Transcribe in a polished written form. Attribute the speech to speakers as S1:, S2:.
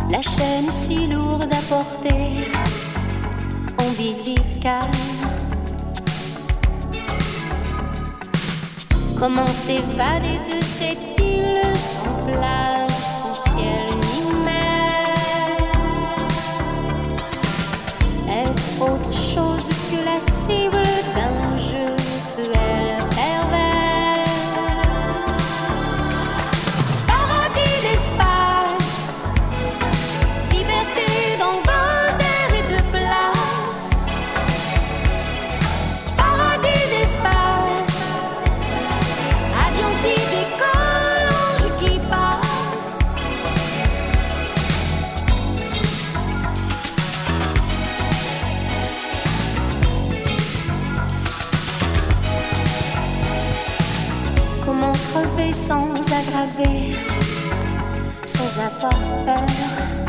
S1: la chaîne si lourde à porter, ombilicale. Comment s'évader de cette île sans plage, sans ciel ni mer? Être autre chose que la cible d'un jeu cruel, pervers. Paradis d'espace, liberté dans vent d'air et de place. Paradis d'espace, avion qui décolle, ange qui passe. Comment crever sans aggraver, sans avoir peur?